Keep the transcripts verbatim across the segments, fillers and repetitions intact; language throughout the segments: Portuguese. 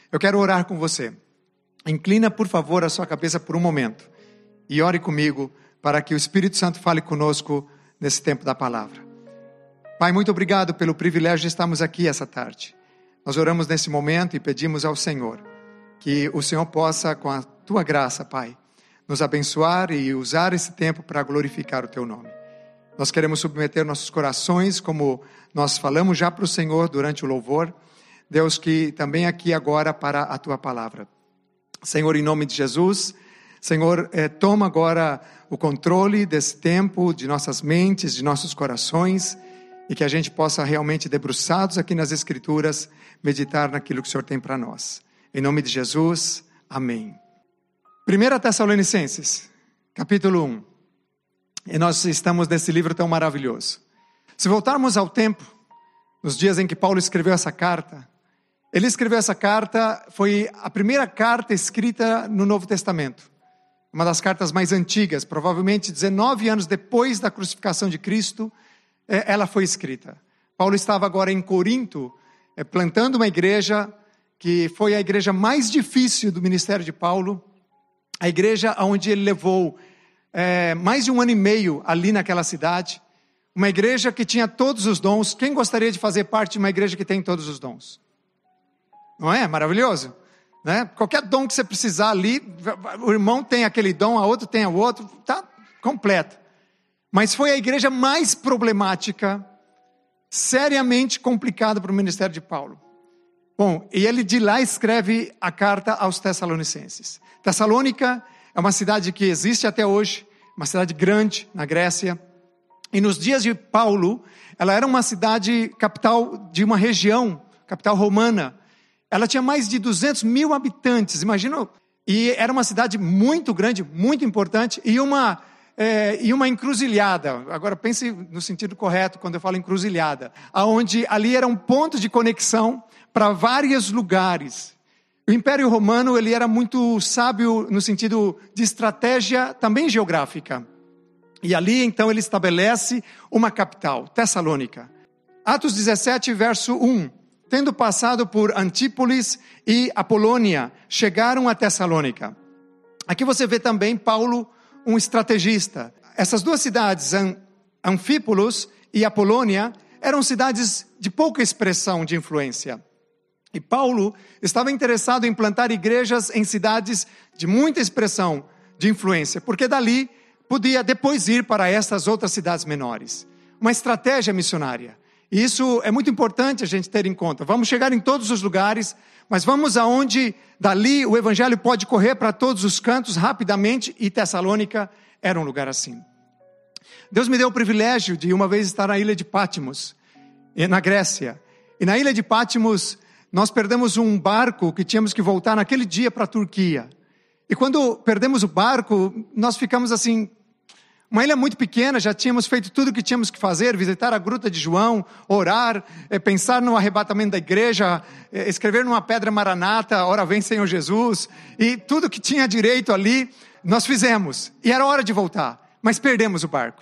Eu quero orar com você. Inclina, por favor, a sua cabeça por um momento e ore comigo para que o Espírito Santo fale conosco nesse tempo da palavra. Pai, muito obrigado pelo privilégio de estarmos aqui essa tarde. Nós oramos nesse momento e pedimos ao Senhor que o Senhor possa, com a Tua graça, Pai, nos abençoar e usar esse tempo para glorificar o Teu nome. Nós queremos submeter nossos corações, como nós falamos já para o Senhor durante o louvor. Deus, que também aqui agora para a Tua palavra. Senhor, em nome de Jesus, Senhor, eh, toma agora o controle desse tempo, de nossas mentes, de nossos corações, e que a gente possa realmente, debruçados aqui nas Escrituras, meditar naquilo que o Senhor tem para nós. Em nome de Jesus, amém. primeira Tessalonicenses, capítulo um. E nós estamos nesse livro tão maravilhoso. Se voltarmos ao tempo, nos dias em que Paulo escreveu essa carta, ele escreveu essa carta, foi a primeira carta escrita no Novo Testamento. Uma das cartas mais antigas, provavelmente dezenove anos depois da crucificação de Cristo, ela foi escrita. Paulo estava agora em Corinto, plantando uma igreja que foi a igreja mais difícil do ministério de Paulo, a igreja onde ele levou é, mais de um ano e meio ali naquela cidade, uma igreja que tinha todos os dons. Quem gostaria de fazer parte de uma igreja que tem todos os dons? Não é? Maravilhoso? Né? Qualquer dom que você precisar ali, o irmão tem aquele dom, a outro tem o outro, está completo. Mas foi a igreja mais problemática, seriamente complicada para o ministério de Paulo. Bom, e ele de lá escreve a carta aos Tessalonicenses. Tessalônica é uma cidade que existe até hoje, uma cidade grande na Grécia. E nos dias de Paulo, ela era uma cidade capital de uma região, capital romana. Ela tinha mais de duzentos mil habitantes, imagina. E era uma cidade muito grande, muito importante, e uma... É, e uma encruzilhada, agora pense no sentido correto quando eu falo encruzilhada, aonde ali era um ponto de conexão para vários lugares. O Império Romano, ele era muito sábio no sentido de estratégia também geográfica. E ali então ele estabelece uma capital, Tessalônica. Atos dezessete, verso um. Tendo passado por Antípolis e Apolônia, chegaram a Tessalônica. Aqui você vê também Paulo, um estrategista. Essas duas cidades, Anfípolis e Apolônia, eram cidades de pouca expressão de influência. E Paulo estava interessado em plantar igrejas em cidades de muita expressão de influência, porque dali podia depois ir para essas outras cidades menores. Uma estratégia missionária. E isso é muito importante a gente ter em conta. Vamos chegar em todos os lugares, mas vamos aonde dali o evangelho pode correr para todos os cantos rapidamente, e Tessalônica era um lugar assim. Deus me deu o privilégio de uma vez estar na ilha de Patmos, na Grécia. E na ilha de Patmos nós perdemos um barco que tínhamos que voltar naquele dia para a Turquia. E quando perdemos o barco, nós ficamos assim... Uma ilha muito pequena, já tínhamos feito tudo o que tínhamos que fazer, visitar a Gruta de João, orar, é, pensar no arrebatamento da igreja, é, escrever numa pedra maranata, ora vem Senhor Jesus, e tudo que tinha direito ali, nós fizemos. E era hora de voltar, mas perdemos o barco.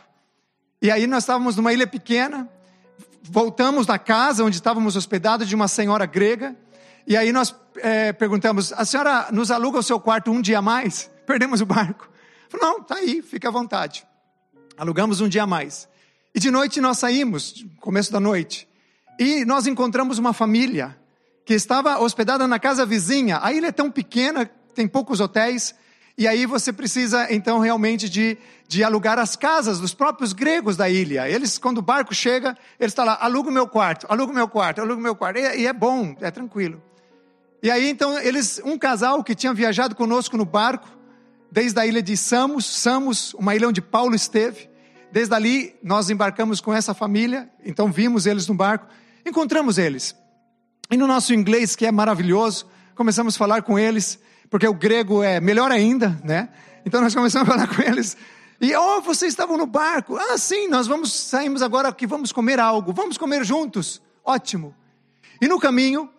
E aí nós estávamos numa ilha pequena, voltamos na casa onde estávamos hospedados de uma senhora grega, e aí nós é, perguntamos, a senhora nos aluga o seu quarto um dia a mais? Perdemos o barco. Falou, não, está aí, fica à vontade. Alugamos um dia a mais. E de noite nós saímos, começo da noite. E nós encontramos uma família que estava hospedada na casa vizinha. A ilha é tão pequena, tem poucos hotéis. E aí você precisa então realmente de, de alugar as casas dos próprios gregos da ilha. Eles, quando o barco chega, eles estão lá, aluga o meu quarto, aluga o meu quarto, aluga o meu quarto. E, e é bom, é tranquilo. E aí então, eles, um casal que tinha viajado conosco no barco, desde a ilha de Samos, Samos, uma ilha onde Paulo esteve. Desde ali, nós embarcamos com essa família, então vimos eles no barco, encontramos eles. E no nosso inglês, que é maravilhoso, começamos a falar com eles, porque o grego é melhor ainda, né? Então nós começamos a falar com eles. E, oh, vocês estavam no barco? Ah, sim, nós vamos, saímos agora que vamos comer algo, vamos comer juntos. Ótimo. E no caminho,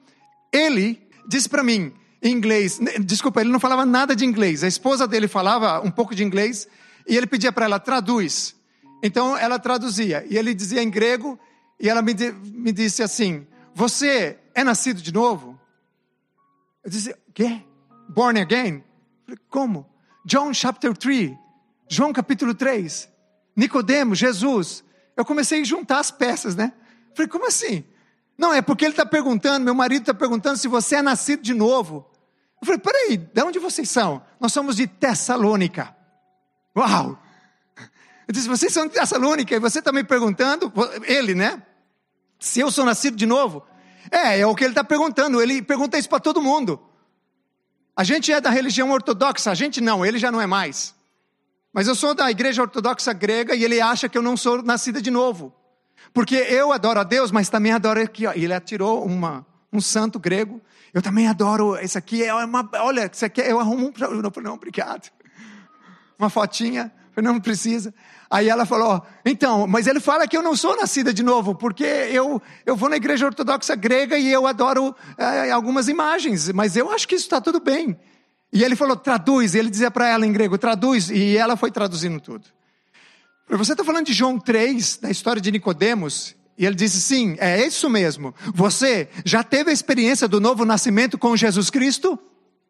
ele disse para mim, em inglês, desculpa, ele não falava nada de inglês, a esposa dele falava um pouco de inglês, e ele pedia para ela, traduz. Então ela traduzia, e ele dizia em grego, e ela me, me disse assim, você é nascido de novo? Eu disse, o quê? Born again? Eu falei, como? John chapter three, João capítulo três, Nicodemo, Jesus. Eu comecei a juntar as peças, né? Eu falei, como assim? Não, é porque ele está perguntando, meu marido está perguntando se você é nascido de novo. Eu falei, peraí, de onde vocês são? Nós somos de Tessalônica. Uau! Eu disse, vocês são de Tessalônica e você está me perguntando, ele, né? Se eu sou nascido de novo. É, é o que ele está perguntando, ele pergunta isso para todo mundo. A gente é da religião ortodoxa, a gente não, ele já não é mais. Mas eu sou da igreja ortodoxa grega e ele acha que eu não sou nascida de novo. Porque eu adoro a Deus, mas também adoro aqui, ó. Ele atirou uma, um santo grego. Eu também adoro, esse aqui é uma, olha, isso aqui eu arrumo um, não, não, obrigado. Uma fotinha, não precisa. Aí ela falou, então, mas ele fala que eu não sou nascida de novo, porque eu, eu vou na igreja ortodoxa grega e eu adoro é, algumas imagens, mas eu acho que isso está tudo bem. E ele falou, traduz, e ele dizia para ela em grego, traduz, e ela foi traduzindo tudo. Você está falando de João três, da história de Nicodemos, e ele disse, sim, é isso mesmo. Você já teve a experiência do novo nascimento com Jesus Cristo?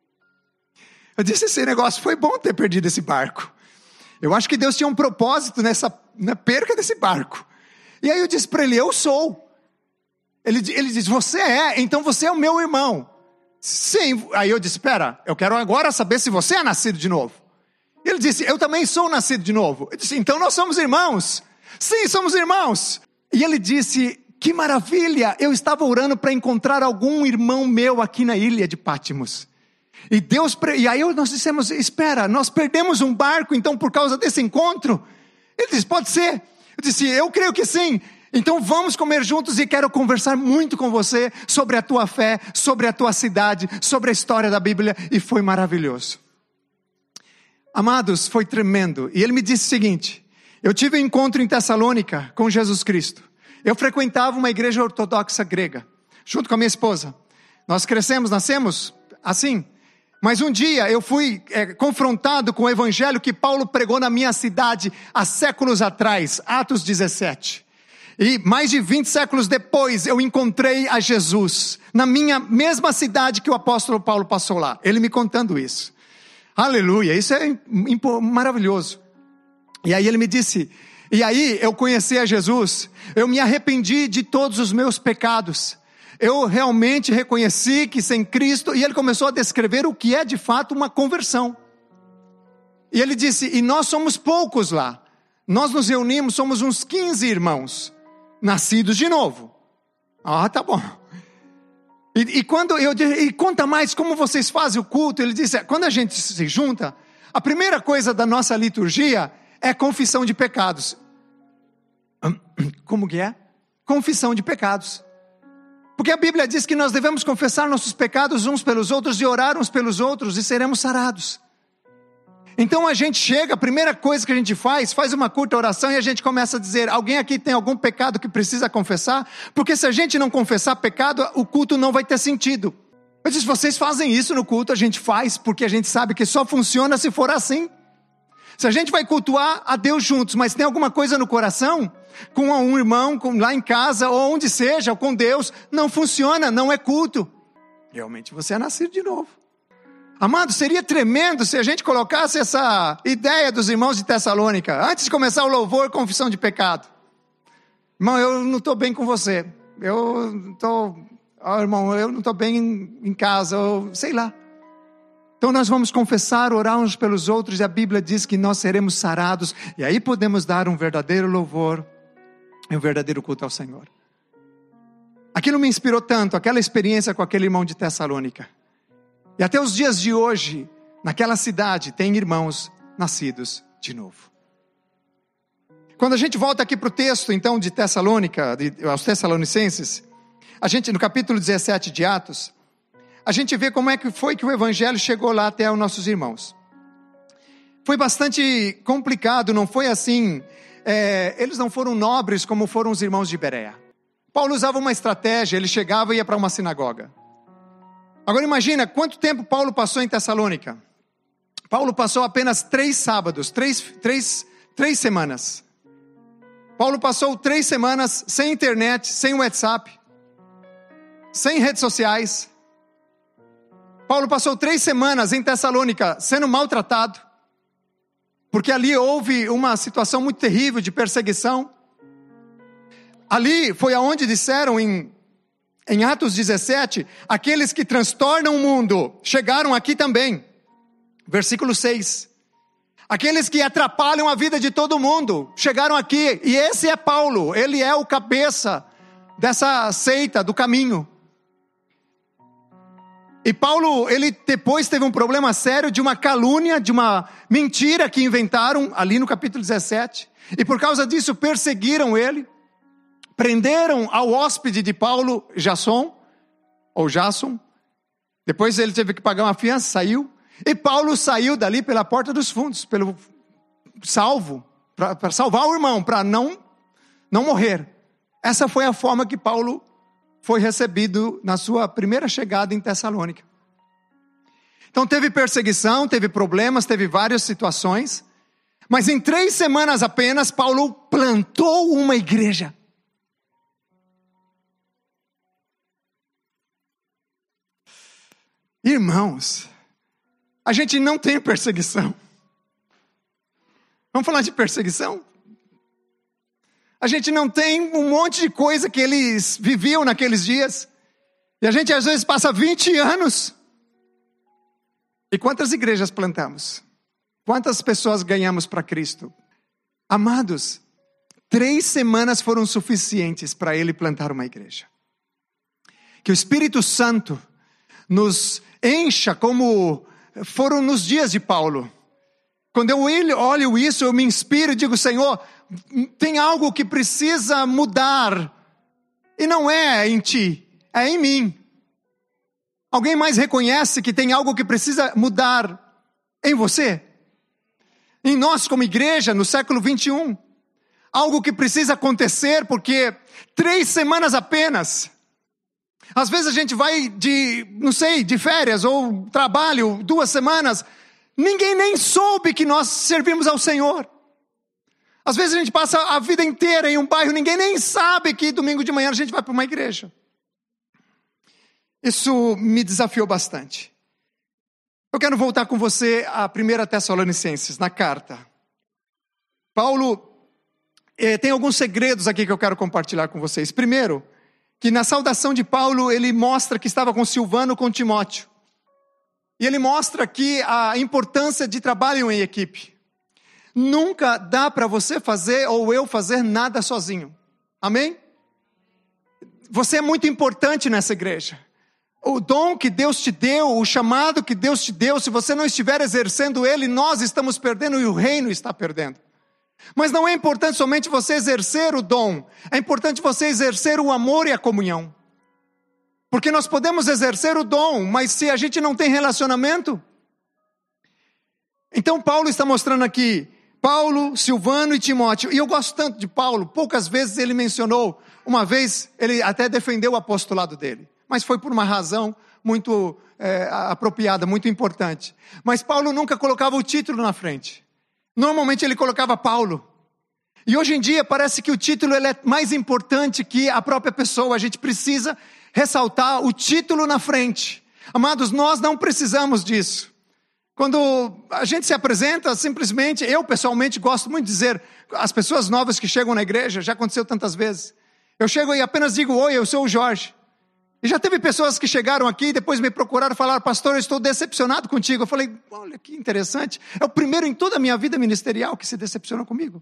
Eu disse, esse negócio foi bom ter perdido esse barco. Eu acho que Deus tinha um propósito nessa na perca desse barco. E aí eu disse para ele, eu sou. Ele, ele disse, você é, então você é o meu irmão. Sim, aí eu disse, espera, eu quero agora saber se você é nascido de novo. Ele disse, eu também sou nascido de novo. Eu disse, então nós somos irmãos. Sim, somos irmãos. E ele disse, que maravilha, eu estava orando para encontrar algum irmão meu aqui na ilha de Pátimos. E Deus, e aí nós dissemos, espera, nós perdemos um barco então por causa desse encontro? Ele disse, pode ser. Eu disse, eu creio que sim. Então vamos comer juntos e quero conversar muito com você sobre a tua fé, sobre a tua cidade, sobre a história da Bíblia. E foi maravilhoso. Amados, foi tremendo. E ele me disse o seguinte, eu tive um encontro em Tessalônica com Jesus Cristo. Eu frequentava uma igreja ortodoxa grega, junto com a minha esposa. Nós crescemos, nascemos assim. Mas um dia eu fui é, confrontado com o evangelho que Paulo pregou na minha cidade há séculos atrás, Atos dezessete. E mais de vinte séculos depois eu encontrei a Jesus, na minha mesma cidade que o apóstolo Paulo passou lá. Ele me contando isso. Aleluia, isso é maravilhoso. E aí ele me disse, e aí eu conheci a Jesus, eu me arrependi de todos os meus pecados. Eu realmente reconheci que sem Cristo, e ele começou a descrever o que é de fato uma conversão. E ele disse, e nós somos poucos lá. Nós nos reunimos, somos uns quinze irmãos, nascidos de novo. Ah, tá bom. E, e quando eu e conta mais como vocês fazem o culto, ele disse, quando a gente se junta, a primeira coisa da nossa liturgia é confissão de pecados. Como que é? Confissão de pecados. Porque a Bíblia diz que nós devemos confessar nossos pecados uns pelos outros e orar uns pelos outros e seremos sarados. Então a gente chega, a primeira coisa que a gente faz, faz uma curta oração e a gente começa a dizer, alguém aqui tem algum pecado que precisa confessar? Porque se a gente não confessar pecado, o culto não vai ter sentido. Eu disse, vocês fazem isso no culto, a gente faz porque a gente sabe que só funciona se for assim. Se a gente vai cultuar a Deus juntos, mas tem alguma coisa no coração, com um irmão, com, lá em casa, ou onde seja, ou com Deus, não funciona, não é culto. Realmente você é nascido de novo. Amado, seria tremendo se a gente colocasse essa ideia dos irmãos de Tessalônica, antes de começar o louvor, confissão de pecado. Irmão, eu não estou bem com você, eu estou, oh, irmão, eu não estou bem em, em casa, ou, sei lá. Então nós vamos confessar, orar uns pelos outros, e a Bíblia diz que nós seremos sarados, e aí podemos dar um verdadeiro louvor, e um verdadeiro culto ao Senhor. Aquilo me inspirou tanto, aquela experiência com aquele irmão de Tessalônica. E até os dias de hoje, naquela cidade, tem irmãos nascidos de novo. Quando a gente volta aqui para o texto, então, de Tessalônica, de, aos Tessalonicenses, a gente, no capítulo dezessete de Atos, a gente vê como é que foi que o evangelho chegou lá até os nossos irmãos. Foi bastante complicado, não foi assim, é, eles não foram nobres como foram os irmãos de Bereia. Paulo usava uma estratégia, ele chegava e ia para uma sinagoga. Agora imagina, quanto tempo Paulo passou em Tessalônica? Paulo passou apenas três sábados, três, três, três semanas. Paulo passou três semanas sem internet, sem WhatsApp, sem redes sociais. Paulo passou três semanas em Tessalônica sendo maltratado, porque ali houve uma situação muito terrível de perseguição. Ali foi aonde disseram em, em Atos dezessete, aqueles que transtornam o mundo chegaram aqui também. Versículo seis. Aqueles que atrapalham a vida de todo mundo chegaram aqui. E esse é Paulo, ele é o cabeça dessa seita do caminho. E Paulo, ele depois teve um problema sério de uma calúnia, de uma mentira que inventaram ali no capítulo dezessete. E por causa disso perseguiram ele. Prenderam ao hóspede de Paulo, Jasson, ou Jasson. Depois ele teve que pagar uma fiança, saiu. E Paulo saiu dali pela porta dos fundos, pelo salvo, para salvar o irmão, para não, não morrer. Essa foi a forma que Paulo foi recebido na sua primeira chegada em Tessalônica. Então teve perseguição, teve problemas, teve várias situações. Mas em três semanas apenas, Paulo plantou uma igreja. Irmãos, a gente não tem perseguição. Vamos falar de perseguição? A gente não tem um monte de coisa que eles viviam naqueles dias. E a gente às vezes passa vinte anos. E quantas igrejas plantamos? Quantas pessoas ganhamos para Cristo? Amados, três semanas foram suficientes para ele plantar uma igreja. Que o Espírito Santo nos encha como foram nos dias de Paulo. Quando eu olho isso, eu me inspiro e digo, Senhor, tem algo que precisa mudar. E não é em ti, é em mim. Alguém mais reconhece que tem algo que precisa mudar em você? Em nós como igreja, no século vinte e um. Algo que precisa acontecer, porque três semanas apenas. Às vezes a gente vai de, não sei, de férias ou trabalho, duas semanas. Ninguém nem soube que nós servimos ao Senhor. Às vezes a gente passa a vida inteira em um bairro, ninguém nem sabe que domingo de manhã a gente vai para uma igreja. Isso me desafiou bastante. Eu quero voltar com você à primeira Tessalonicenses, na carta. Paulo eh, tem alguns segredos aqui que eu quero compartilhar com vocês. Primeiro, que na saudação de Paulo, ele mostra que estava com Silvano, com Timóteo. E ele mostra aqui a importância de trabalho em equipe. Nunca dá para você fazer ou eu fazer nada sozinho. Amém? Você é muito importante nessa igreja. O dom que Deus te deu, o chamado que Deus te deu, se você não estiver exercendo ele, nós estamos perdendo e o reino está perdendo. Mas não é importante somente você exercer o dom, é importante você exercer o amor e a comunhão. Porque nós podemos exercer o dom, mas se a gente não tem relacionamento... Então Paulo está mostrando aqui, Paulo, Silvano e Timóteo. E eu gosto tanto de Paulo, poucas vezes ele mencionou, uma vez ele até defendeu o apostolado dele. Mas foi por uma razão muito é, apropriada, muito importante. Mas Paulo nunca colocava o título na frente. Normalmente ele colocava Paulo. E hoje em dia parece que o título ele é mais importante que a própria pessoa. A gente precisa ressaltar o título na frente. Amados, nós não precisamos disso. Quando a gente se apresenta, simplesmente, eu pessoalmente gosto muito de dizer, as pessoas novas que chegam na igreja, já aconteceu tantas vezes. Eu chego e apenas digo, oi, eu sou o Jorge. E já teve pessoas que chegaram aqui e depois me procuraram e falaram, pastor, eu estou decepcionado contigo. Eu falei, olha que interessante. É o primeiro em toda a minha vida ministerial que se decepcionou comigo.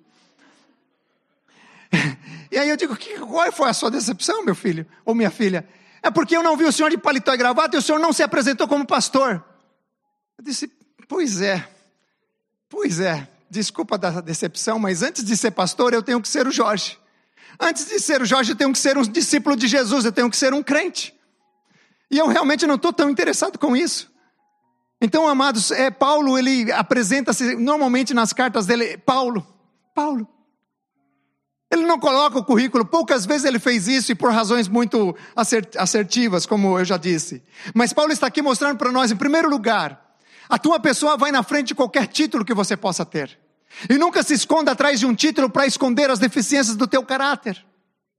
E aí eu digo, qual foi a sua decepção, meu filho? Ou minha filha? É porque eu não vi o senhor de paletó e gravata e o senhor não se apresentou como pastor. Eu disse, pois é, pois é. Desculpa da decepção, mas antes de ser pastor eu tenho que ser o Jorge. Antes de ser o Jorge, eu tenho que ser um discípulo de Jesus, eu tenho que ser um crente. E eu realmente não estou tão interessado com isso. Então, amados, é, Paulo, ele apresenta-se normalmente nas cartas dele, Paulo, Paulo. Ele não coloca o currículo, poucas vezes ele fez isso e por razões muito assertivas, como eu já disse. Mas Paulo está aqui mostrando para nós, em primeiro lugar, a tua pessoa vai na frente de qualquer título que você possa ter. E nunca se esconda atrás de um título para esconder as deficiências do teu caráter.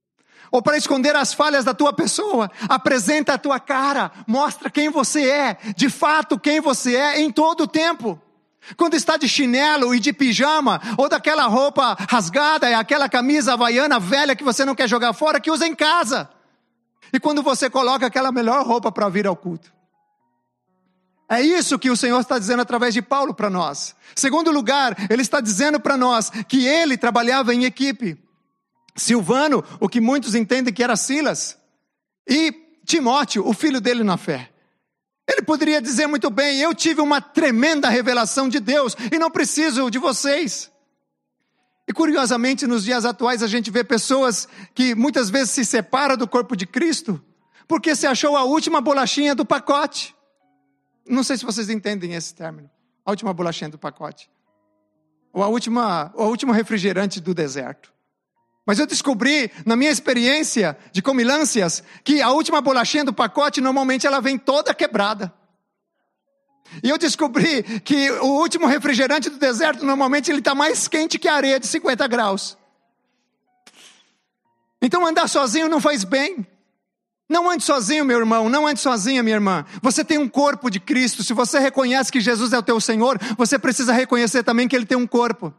ou para esconder as falhas da tua pessoa. Apresenta a tua cara, mostra quem você é, de fato quem você é em todo o tempo. Quando está de chinelo e de pijama, ou daquela roupa rasgada, é aquela camisa havaiana velha que você não quer jogar fora, que usa em casa. E quando você coloca aquela melhor roupa para vir ao culto. É isso que o Senhor está dizendo através de Paulo para nós. Segundo lugar, ele está dizendo para nós que ele trabalhava em equipe. Silvano, o que muitos entendem que era Silas, e Timóteo, o filho dele na fé. Ele poderia dizer muito bem, eu tive uma tremenda revelação de Deus, e não preciso de vocês. E curiosamente, nos dias atuais, a gente vê pessoas que muitas vezes se separam do corpo de Cristo, porque se achou a última bolachinha do pacote. Não sei se vocês entendem esse término, a última bolachinha do pacote, ou a última, ou a última refrigerante do deserto. Mas eu descobri, na minha experiência de comilâncias, que a última bolachinha do pacote, normalmente ela vem toda quebrada. E eu descobri que o último refrigerante do deserto, normalmente ele está mais quente que a areia de cinquenta graus. Então andar sozinho não faz bem. Não ande sozinho, meu irmão, não ande sozinha, minha irmã. Você tem um corpo de Cristo. Se você reconhece que Jesus é o teu Senhor, você precisa reconhecer também que Ele tem um corpo.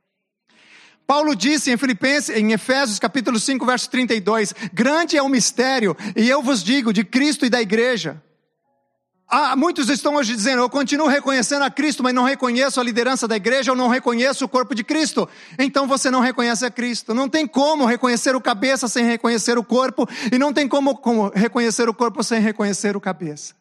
Paulo disse em Filipenses, em Efésios capítulo cinco, verso trinta e dois, grande é o mistério, e eu vos digo, de Cristo e da igreja. Ah, muitos estão hoje dizendo, eu continuo reconhecendo a Cristo, mas não reconheço a liderança da igreja, eu não reconheço o corpo de Cristo. Então você não reconhece a Cristo. Não tem como reconhecer o cabeça sem reconhecer o corpo, e não tem como, como reconhecer o corpo sem reconhecer o cabeça.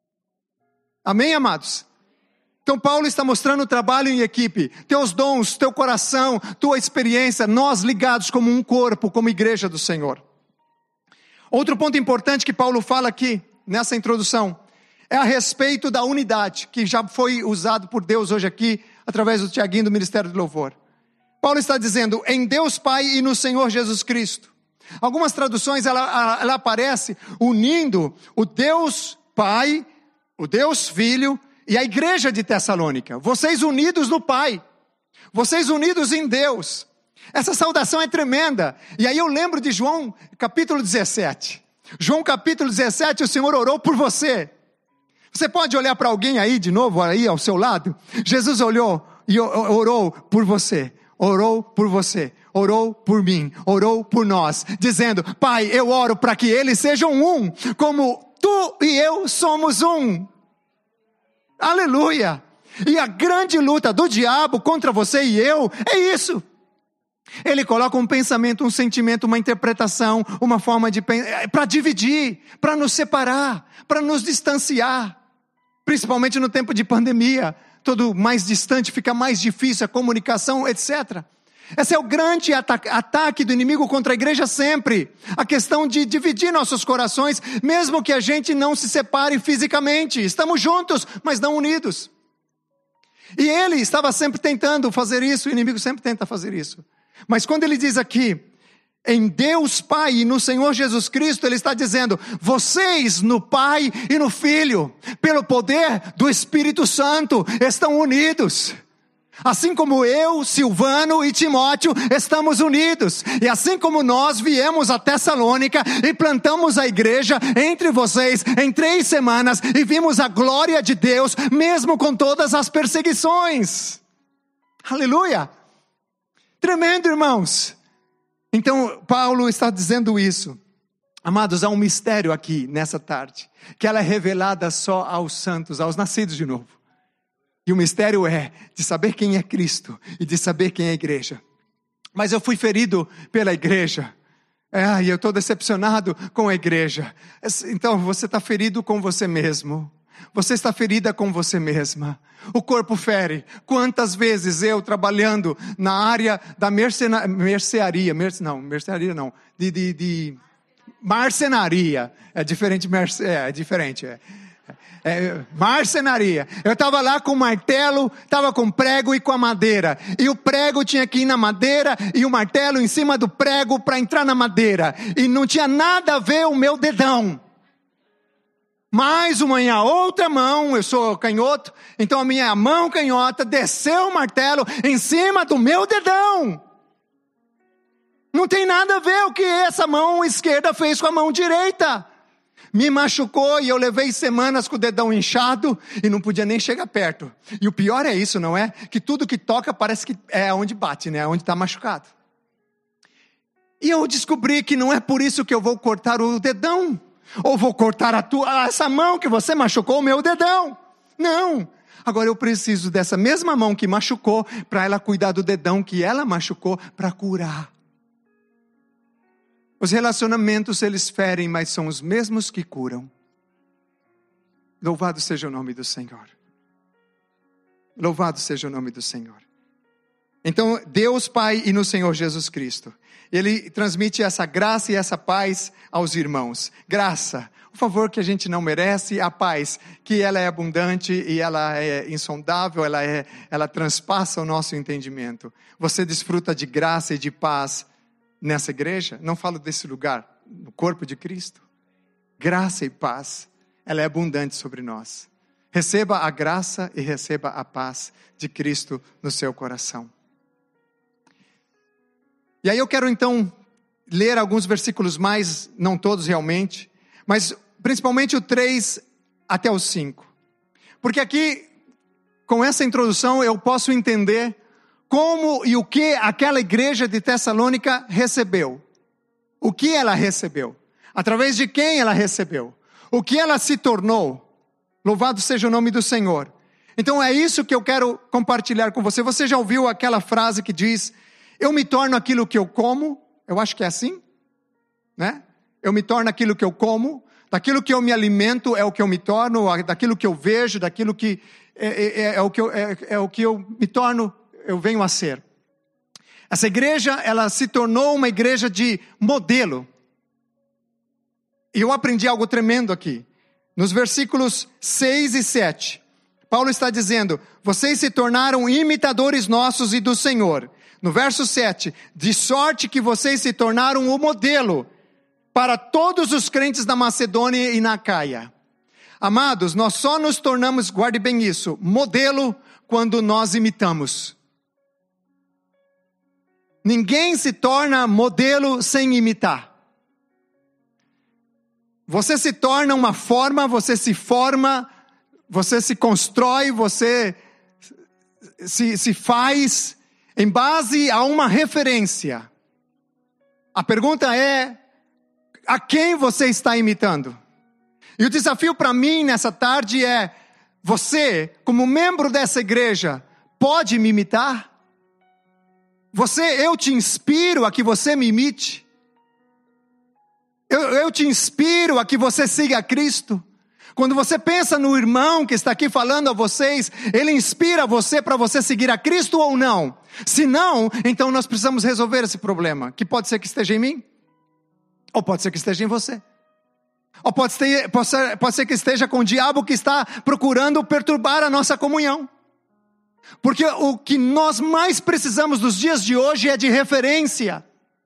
Amém, amados? Então Paulo está mostrando o trabalho em equipe, teus dons, teu coração, tua experiência, nós ligados como um corpo, como igreja do Senhor. Outro ponto importante que Paulo fala aqui, nessa introdução, é a respeito da unidade, que já foi usado por Deus hoje aqui, através do Tiaguinho do Ministério do Louvor. Paulo está dizendo, em Deus Pai e no Senhor Jesus Cristo. Algumas traduções, ela, ela aparece unindo o Deus Pai, o Deus Filho e a igreja de Tessalônica. Vocês unidos no Pai, vocês unidos em Deus. Essa saudação é tremenda. E aí eu lembro de João capítulo dezessete. João capítulo dezessete, o Senhor orou por você. Você pode olhar para alguém aí de novo, aí ao seu lado? Jesus olhou e orou por você, orou por você, orou por mim, orou por nós, dizendo, Pai, eu oro para que eles sejam um, como tu e eu somos um. Aleluia! E a grande luta do diabo contra você e eu é isso. Ele coloca um pensamento, um sentimento, uma interpretação, uma forma de pensar, para dividir, para nos separar, para nos distanciar. Principalmente no tempo de pandemia, tudo mais distante, fica mais difícil a comunicação, etcétera. Esse é o grande ata- ataque do inimigo contra a igreja sempre. A questão de dividir nossos corações, mesmo que a gente não se separe fisicamente. Estamos juntos, mas não unidos. E ele estava sempre tentando fazer isso, o inimigo sempre tenta fazer isso. Mas quando ele diz aqui, em Deus Pai e no Senhor Jesus Cristo, ele está dizendo, vocês no Pai e no Filho, pelo poder do Espírito Santo, estão unidos. Assim como eu, Silvano e Timóteo estamos unidos. E assim como nós viemos a Tessalônica e plantamos a igreja entre vocês em três semanas e vimos a glória de Deus, mesmo com todas as perseguições. Aleluia! Tremendo, irmãos. Então, Paulo está dizendo isso. Amados, há um mistério aqui, nessa tarde, que ela é revelada só aos santos, aos nascidos de novo. E o mistério é de saber quem é Cristo e de saber quem é a igreja. Mas eu fui ferido pela igreja. É, e eu estou decepcionado com a igreja. Então, você está ferido com você mesmo. Você está ferida com você mesma. O corpo fere. Quantas vezes eu trabalhando na área da mercena, mercearia, merce, não, mercearia não, de, de, de marcenaria, é diferente, merce, é, é diferente, é. É, marcenaria, eu estava lá com o martelo, estava com o prego e com a madeira, e o prego tinha que ir na madeira, e o martelo em cima do prego para entrar na madeira, e não tinha nada a ver o meu dedão. Mais uma minha outra mão, eu sou canhoto, então a minha mão canhota desceu o martelo em cima do meu dedão. Não tem nada a ver o que essa mão esquerda fez com a mão direita. Me machucou e eu levei semanas com o dedão inchado e não podia nem chegar perto. E o pior é isso, não é? Que tudo que toca parece que é onde bate, né? Onde está machucado. E eu descobri que não é por isso que eu vou cortar o dedão. Ou vou cortar a tua, essa mão que você machucou, o meu dedão. Não. Agora eu preciso dessa mesma mão que machucou para ela cuidar do dedão que ela machucou para curar. Os relacionamentos eles ferem, mas são os mesmos que curam. Louvado seja o nome do Senhor. Louvado seja o nome do Senhor. Então, Deus Pai e no Senhor Jesus Cristo, Ele transmite essa graça e essa paz aos irmãos. Graça, o favor que a gente não merece, a paz, que ela é abundante e ela é insondável, ela, é, ela transpassa o nosso entendimento. Você desfruta de graça e de paz nessa igreja? Não falo desse lugar, no corpo de Cristo. Graça e paz, ela é abundante sobre nós. Receba a graça e receba a paz de Cristo no seu coração. E aí eu quero então ler alguns versículos mais, não todos realmente, mas principalmente o três até o cinco. Porque aqui, com essa introdução, eu posso entender como e o que aquela igreja de Tessalônica recebeu. O que ela recebeu? Através de quem ela recebeu? O que ela se tornou? Louvado seja o nome do Senhor. Então é isso que eu quero compartilhar com você. Você já ouviu aquela frase que diz: eu me torno aquilo que eu como? Eu acho que é assim, né? Eu me torno aquilo que eu como. Daquilo que eu me alimento é o que eu me torno. Daquilo que eu vejo, daquilo que é, é, é, o, que eu, é, é o que eu me torno, eu venho a ser. Essa igreja, ela se tornou uma igreja de modelo. E eu aprendi algo tremendo aqui. Nos versículos seis e sete, Paulo está dizendo: vocês se tornaram imitadores nossos e do Senhor. No verso sete, de sorte que vocês se tornaram o modelo para todos os crentes da Macedônia e na Acaia. Amados, nós só nos tornamos, guarde bem isso, modelo quando nós imitamos. Ninguém se torna modelo sem imitar. Você se torna uma forma, você se forma, você se constrói, você se, se faz em base a uma referência. A pergunta é: a quem você está imitando? E o desafio para mim nessa tarde é: você, como membro dessa igreja, pode me imitar? Você, eu te inspiro a que você me imite? Eu, eu te inspiro a que você siga a Cristo? Quando você pensa no irmão que está aqui falando a vocês, ele inspira você para você seguir a Cristo ou não? Se não, então nós precisamos resolver esse problema, que pode ser que esteja em mim, ou pode ser que esteja em você, ou pode ser, pode ser, pode ser que esteja com o diabo que está procurando perturbar a nossa comunhão. Porque o que nós mais precisamos nos dias de hoje é de referência.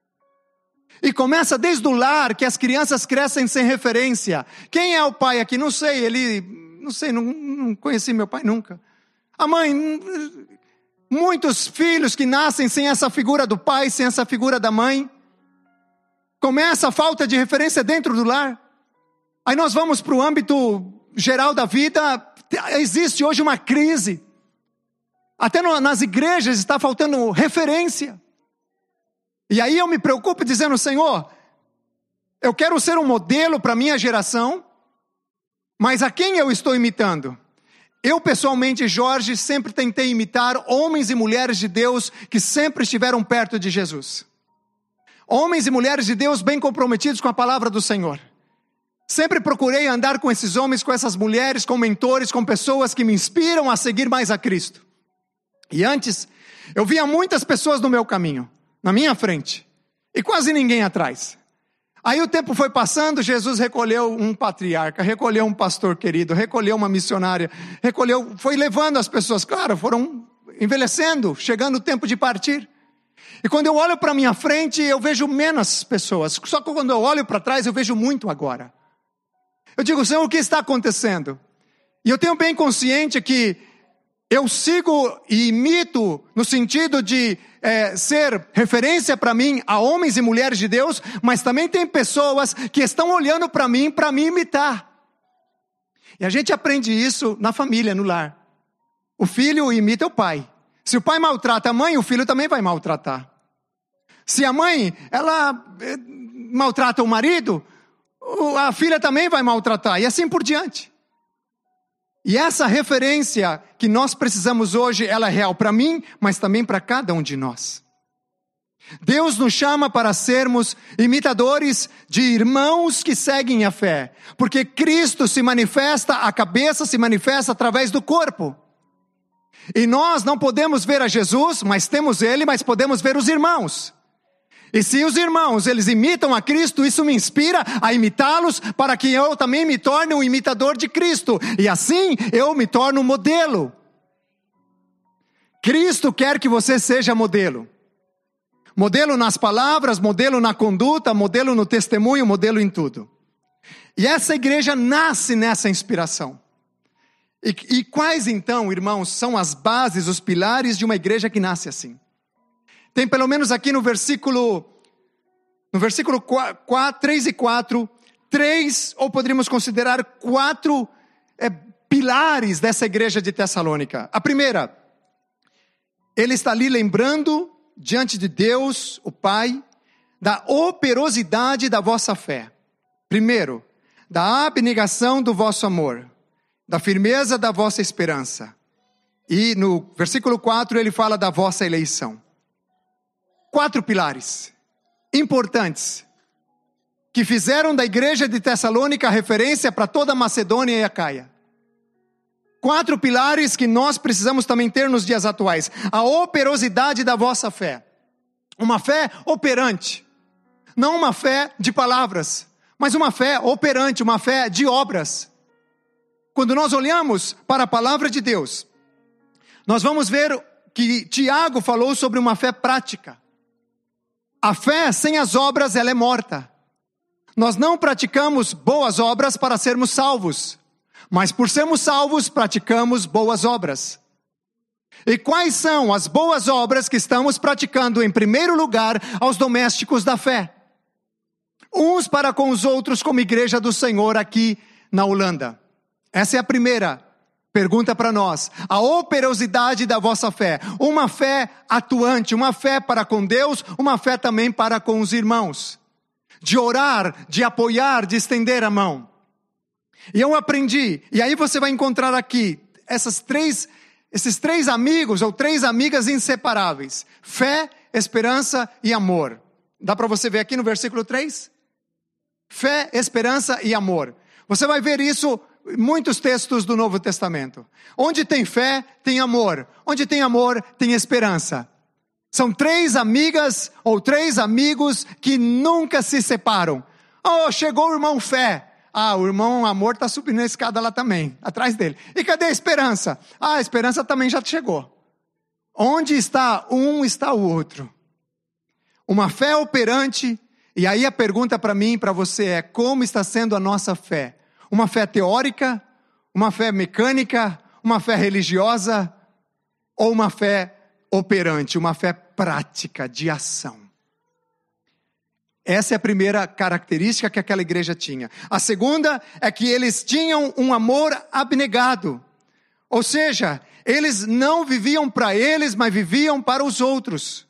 E começa desde o lar, que as crianças crescem sem referência. Quem é o pai aqui? Não sei, ele... Não sei, não, não conheci meu pai nunca. A mãe... Muitos filhos que nascem sem essa figura do pai, sem essa figura da mãe. Começa a falta de referência dentro do lar. Aí nós vamos para o âmbito geral da vida. Existe hoje uma crise. Até no, nas igrejas está faltando referência. E aí eu me preocupo dizendo: Senhor, eu quero ser um modelo para a minha geração, mas a quem eu estou imitando? Eu pessoalmente, Jorge, sempre tentei imitar homens e mulheres de Deus que sempre estiveram perto de Jesus. Homens e mulheres de Deus bem comprometidos com a palavra do Senhor. Sempre procurei andar com esses homens, com essas mulheres, com mentores, com pessoas que me inspiram a seguir mais a Cristo. E antes, eu via muitas pessoas no meu caminho, na minha frente, e quase ninguém atrás. Aí o tempo foi passando, Jesus recolheu um patriarca, recolheu um pastor querido, recolheu uma missionária, recolheu, foi levando as pessoas, claro, foram envelhecendo, chegando o tempo de partir. E quando eu olho para a minha frente, eu vejo menos pessoas, só que quando eu olho para trás, eu vejo muito agora. Eu digo: Senhor, o que está acontecendo? E eu tenho bem consciente que eu sigo e imito no sentido de é, ser referência para mim a homens e mulheres de Deus, mas também tem pessoas que estão olhando para mim, para me imitar. E a gente aprende isso na família, no lar. O filho imita o pai. Se o pai maltrata a mãe, o filho também vai maltratar. Se a mãe, ela é, maltrata o marido, a filha também vai maltratar, e assim por diante. E essa referência que nós precisamos hoje, ela é real para mim, mas também para cada um de nós. Deus nos chama para sermos imitadores de irmãos que seguem a fé, porque Cristo se manifesta, a cabeça se manifesta através do corpo. E nós não podemos ver a Jesus, mas temos Ele, mas podemos ver os irmãos. E se os irmãos, eles imitam a Cristo, isso me inspira a imitá-los, para que eu também me torne um imitador de Cristo. E assim, eu me torno modelo. Cristo quer que você seja modelo. Modelo nas palavras, modelo na conduta, modelo no testemunho, modelo em tudo. E essa igreja nasce nessa inspiração. E, e quais então, irmãos, são as bases, os pilares de uma igreja que nasce assim? Tem pelo menos aqui no versículo, no versículo quatro, três e quatro, três, ou poderíamos considerar quatro é, pilares dessa igreja de Tessalônica. A primeira, ele está ali lembrando diante de Deus, o Pai, da operosidade da vossa fé. Primeiro, da abnegação do vosso amor, da firmeza da vossa esperança. E no versículo quatro ele fala da vossa eleição. Quatro pilares importantes que fizeram da igreja de Tessalônica referência para toda a Macedônia e Acaia. Quatro pilares que nós precisamos também ter nos dias atuais. A operosidade da vossa fé. Uma fé operante. Não uma fé de palavras, mas uma fé operante, uma fé de obras. Quando nós olhamos para a palavra de Deus, nós vamos ver que Tiago falou sobre uma fé prática. A fé sem as obras, ela é morta. Nós não praticamos boas obras para sermos salvos, mas por sermos salvos, praticamos boas obras. E quais são as boas obras que estamos praticando, em primeiro lugar, aos domésticos da fé? Uns para com os outros, como igreja do Senhor aqui na Holanda. Essa é a primeira pergunta para nós. A operosidade da vossa fé. Uma fé atuante, uma fé para com Deus, uma fé também para com os irmãos. De orar, de apoiar, de estender a mão. E eu aprendi, e aí você vai encontrar aqui essas três, esses três amigos ou três amigas inseparáveis. Fé, esperança e amor. Dá para você ver aqui no versículo três? Fé, esperança e amor. Você vai ver isso em muitos textos do Novo Testamento. Onde tem fé, tem amor. Onde tem amor, tem esperança. São três amigas ou três amigos que nunca se separam. Oh, chegou o irmão fé. Ah, o irmão amor está subindo a escada lá também, atrás dele. E cadê a esperança? Ah, a esperança também já chegou. Onde está um, está o outro. Uma fé operante. E aí a pergunta para mim e para você é: como está sendo a nossa fé? Uma fé teórica? Uma fé mecânica? Uma fé religiosa? Ou uma fé operante? Uma fé prática, de ação? Essa é a primeira característica que aquela igreja tinha. A segunda é que eles tinham um amor abnegado. Ou seja, eles não viviam para eles, mas viviam para os outros.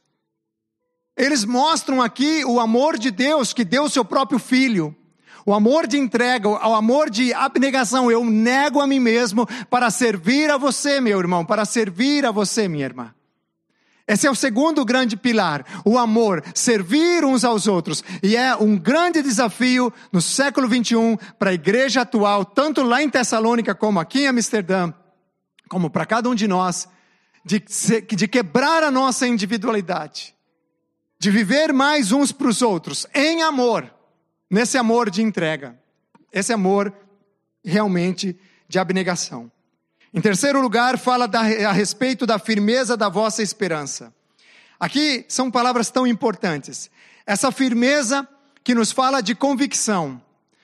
Eles mostram aqui o amor de Deus, que deu o seu próprio filho. O amor de entrega, o amor de abnegação. Eu nego a mim mesmo para servir a você, meu irmão, para servir a você, minha irmã. Esse é o segundo grande pilar, o amor, servir uns aos outros. E é um grande desafio no século vinte e um para a igreja atual, tanto lá em Tessalônica como aqui em Amsterdã, como para cada um de nós, de, de quebrar a nossa individualidade, de viver mais uns para os outros, em amor, nesse amor de entrega, esse amor realmente de abnegação. Em terceiro lugar, fala da, a respeito da firmeza da vossa esperança. Aqui são palavras tão importantes. Essa firmeza que nos fala de convicção.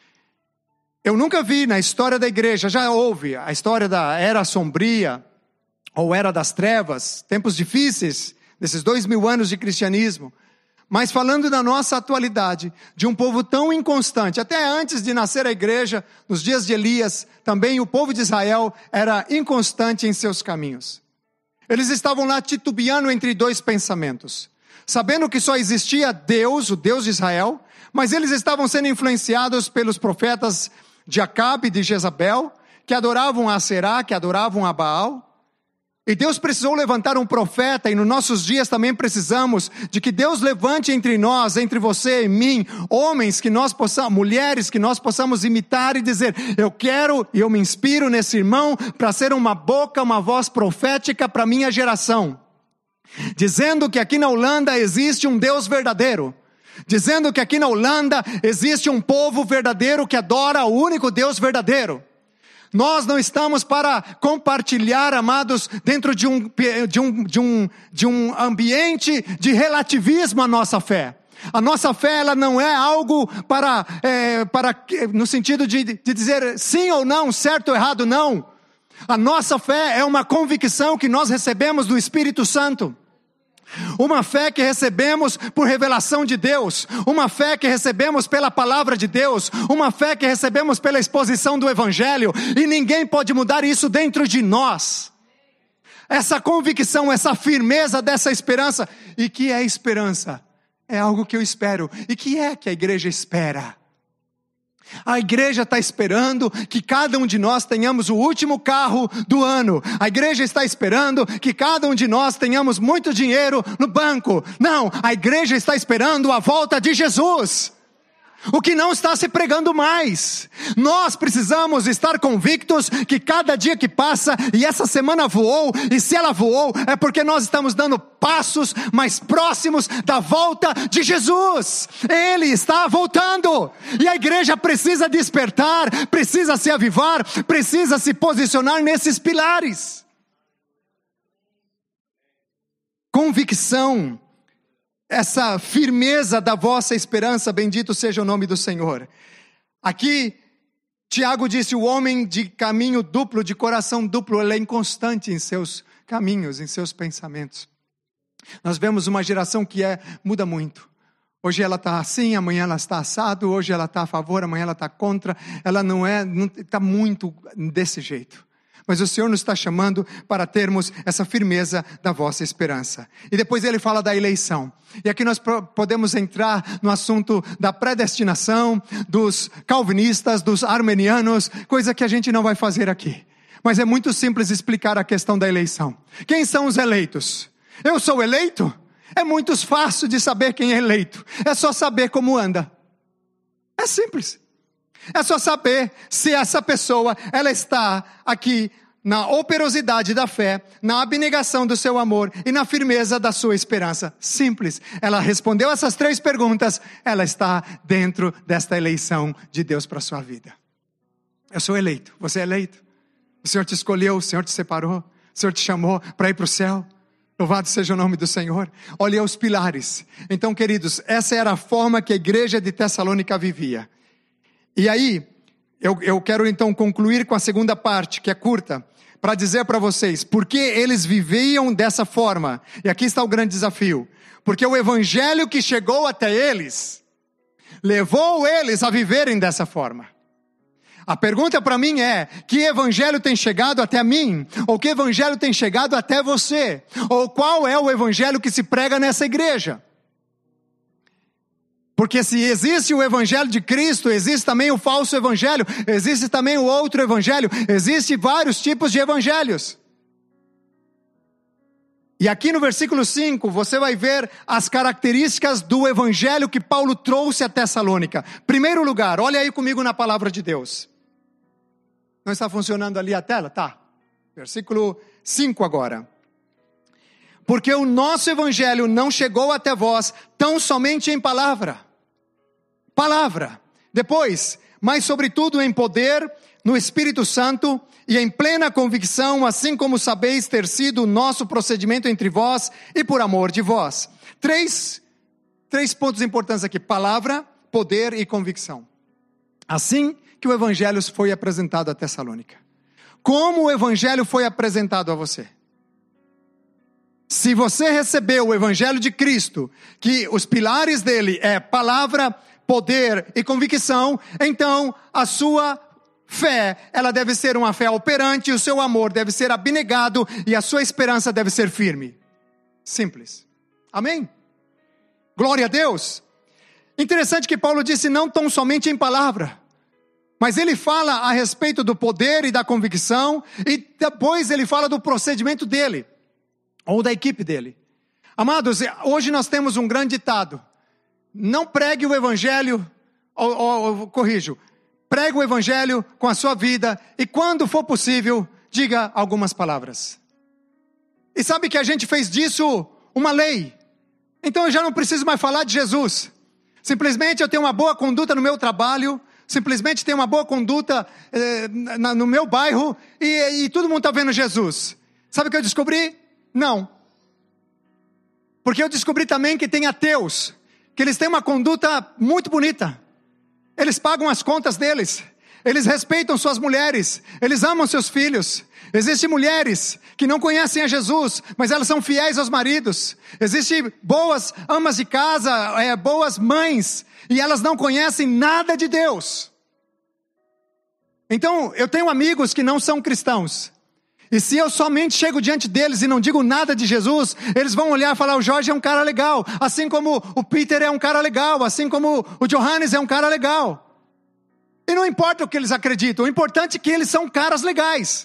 Eu nunca vi na história da igreja, já houve a história da era sombria, ou era das trevas, tempos difíceis desses dois mil anos de cristianismo, mas falando da nossa atualidade, de um povo tão inconstante. Até antes de nascer a igreja, nos dias de Elias, também o povo de Israel era inconstante em seus caminhos. Eles estavam lá titubeando entre dois pensamentos, sabendo que só existia Deus, o Deus de Israel, mas eles estavam sendo influenciados pelos profetas de Acabe e de Jezabel, que adoravam a Aserá, que adoravam a Baal. E Deus precisou levantar um profeta, e nos nossos dias também precisamos de que Deus levante entre nós, entre você e mim, homens que nós possamos, mulheres que nós possamos imitar e dizer: eu quero e eu me inspiro nesse irmão para ser uma boca, uma voz profética para a minha geração. Dizendo que aqui na Holanda existe um Deus verdadeiro. Dizendo que aqui na Holanda existe um povo verdadeiro que adora o único Deus verdadeiro. Nós não estamos para compartilhar, amados, dentro de um, de um, de um, de um ambiente de relativismo a nossa fé. A nossa fé, ela não é algo para, é, para no sentido de, de dizer sim ou não, certo ou errado, não. A nossa fé é uma convicção que nós recebemos do Espírito Santo. Uma fé que recebemos por revelação de Deus, uma fé que recebemos pela palavra de Deus, uma fé que recebemos pela exposição do Evangelho, e ninguém pode mudar isso dentro de nós. Essa convicção, essa firmeza dessa esperança. E que é esperança? É algo que eu espero. E que é que a igreja espera? A igreja está esperando que cada um de nós tenhamos o último carro do ano. A igreja está esperando que cada um de nós tenhamos muito dinheiro no banco. Não, a igreja está esperando a volta de Jesus. O que não está se pregando mais. Nós precisamos estar convictos que cada dia que passa, e essa semana voou, e se ela voou, é porque nós estamos dando passos mais próximos da volta de Jesus. Ele está voltando, e a igreja precisa despertar, precisa se avivar, precisa se posicionar nesses pilares. Convicção. Essa firmeza da vossa esperança, bendito seja o nome do Senhor. Aqui, Tiago disse: o homem de caminho duplo, de coração duplo, ele é inconstante em seus caminhos, em seus pensamentos. Nós vemos uma geração que é, muda muito. Hoje ela está assim, amanhã ela está assado, hoje ela está a favor, amanhã ela está contra. Ela não é, está muito desse jeito. Mas o Senhor nos está chamando para termos essa firmeza da vossa esperança. E depois ele fala da eleição. E aqui nós podemos entrar no assunto da predestinação, dos calvinistas, dos armenianos, coisa que a gente não vai fazer aqui. Mas é muito simples explicar a questão da eleição. Quem são os eleitos? Eu sou eleito? É muito fácil de saber quem é eleito. É só saber como anda. É simples. É só saber se essa pessoa, ela está aqui na operosidade da fé, na abnegação do seu amor e na firmeza da sua esperança. Simples. Ela respondeu essas três perguntas, ela está dentro desta eleição de Deus para a sua vida. Eu sou eleito, você é eleito. O Senhor te escolheu, o Senhor te separou, o Senhor te chamou para ir para o céu. Louvado seja o nome do Senhor. Olha os pilares. Então, queridos, essa era a forma que a igreja de Tessalônica vivia. E aí, eu, eu quero então concluir com a segunda parte, que é curta, para dizer para vocês, por que eles viviam dessa forma. E aqui está o grande desafio. Porque o evangelho que chegou até eles, levou eles a viverem dessa forma. A pergunta para mim é, que evangelho tem chegado até mim? Ou que evangelho tem chegado até você? Ou qual é o evangelho que se prega nessa igreja? Porque se existe o evangelho de Cristo, existe também o falso evangelho, existe também o outro evangelho, existem vários tipos de evangelhos. E aqui no versículo cinco, você vai ver as características do evangelho que Paulo trouxe a Tessalônica. Primeiro lugar, olha aí comigo na palavra de Deus. Não está funcionando ali a tela? Tá. Versículo cinco agora. Porque o nosso evangelho não chegou até vós tão somente em palavra. Palavra. Depois, mas sobretudo em poder, no Espírito Santo e em plena convicção, assim como sabeis ter sido o nosso procedimento entre vós e por amor de vós. Três, três pontos importantes aqui. Palavra, poder e convicção. Assim que o evangelho foi apresentado a Tessalônica. Como o evangelho foi apresentado a você? Se você recebeu o Evangelho de Cristo, que os pilares dele é palavra, poder e convicção, então a sua fé, ela deve ser uma fé operante, o seu amor deve ser abnegado e a sua esperança deve ser firme. Simples. Amém? Glória a Deus. Interessante que Paulo disse não tão somente em palavra, mas ele fala a respeito do poder e da convicção, e depois ele fala do procedimento dele, ou da equipe dele. Amados, hoje nós temos um grande ditado: não pregue o evangelho, ou, ou, ou corrijo, pregue o evangelho com a sua vida, e quando for possível, diga algumas palavras. E sabe que a gente fez disso uma lei. Então eu já não preciso mais falar de Jesus. Simplesmente eu tenho uma boa conduta no meu trabalho, simplesmente tenho uma boa conduta eh, na, no meu bairro, e, e todo mundo está vendo Jesus. Sabe o que eu descobri? Não. Porque eu descobri também que tem ateus, que eles têm uma conduta muito bonita. Eles pagam as contas deles, eles respeitam suas mulheres, eles amam seus filhos. Existem mulheres que não conhecem a Jesus, mas elas são fiéis aos maridos. Existem boas amas de casa, é, boas mães, e elas não conhecem nada de Deus. Então, eu tenho amigos que não são cristãos, e se eu somente chego diante deles e não digo nada de Jesus, eles vão olhar e falar: o Jorge é um cara legal, assim como o Peter é um cara legal, assim como o Johannes é um cara legal. E não importa o que eles acreditam, o importante é que eles são caras legais.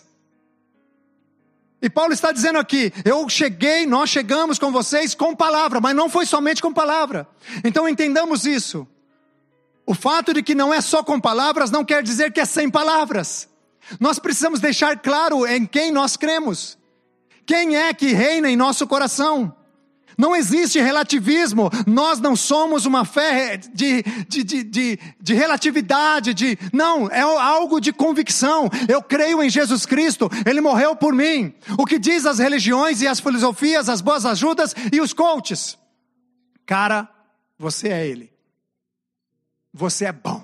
E Paulo está dizendo aqui: eu cheguei, nós chegamos com vocês com palavra, mas não foi somente com palavra. Então entendamos isso. O fato de que não é só com palavras não quer dizer que é sem palavras. Nós precisamos deixar claro em quem nós cremos. Quem é que reina em nosso coração? Não existe relativismo. Nós não somos uma fé de, de, de, de, de relatividade. De, não, é algo de convicção. Eu creio em Jesus Cristo. Ele morreu por mim. O que diz as religiões e as filosofias, as boas ajudas e os coaches? Cara, você é Ele. Você é bom.